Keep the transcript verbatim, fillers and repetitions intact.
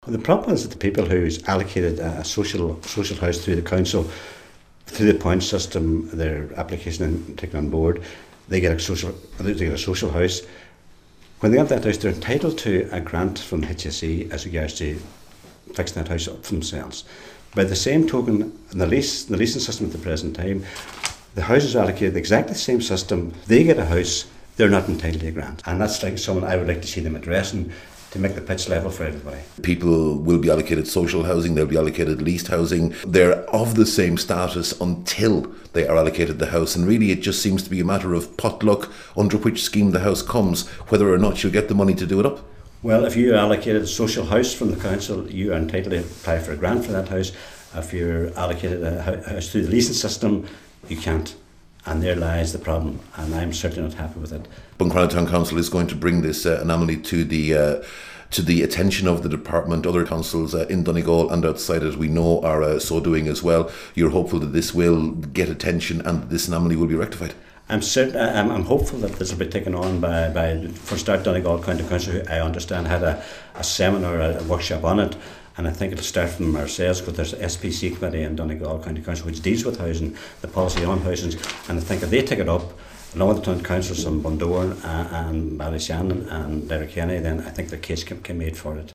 The problem is that the people who's allocated a social social house through the council, through the point system, their application and taken on board, they get a social they get a social house. When they get that house, they're entitled to a grant from the H S E as regards to fixing that house up for themselves. By the same token, in the lease the leasing system at the present time, the houses are allocated exactly the same system. They get a house, they're not entitled to a grant, and that's like someone I would like to see them addressing, to make the pitch level for everybody. People will be allocated social housing, they'll be allocated leased housing. They're of the same status until they are allocated the house, and really it just seems to be a matter of potluck under which scheme the house comes, whether or not you'll get the money to do it up. Well, if you are allocated a social house from the council, you are entitled to apply for a grant for that house. If you're allocated a house through the leasing system, you can't. And there lies the problem, and I'm certainly not happy with it. Buncrana Town Council is going to bring this uh, anomaly to the uh, to the attention of the department. Other councils uh, in Donegal and outside it, we know, are uh, so doing as well. You're hopeful that this will get attention and this anomaly will be rectified? I'm certain. I'm, I'm hopeful that this will be taken on by, by for start Donegal County Council, who I understand had a, a seminar, a, a workshop on it. And I think it'll start from ourselves, because there's an S P C committee in Donegal County Council which deals with housing, the policy on housing. And I think if they take it up, along with the town councils from Bundoran uh, and Ballyshannon and Letterkenny, then I think the case can be made for it.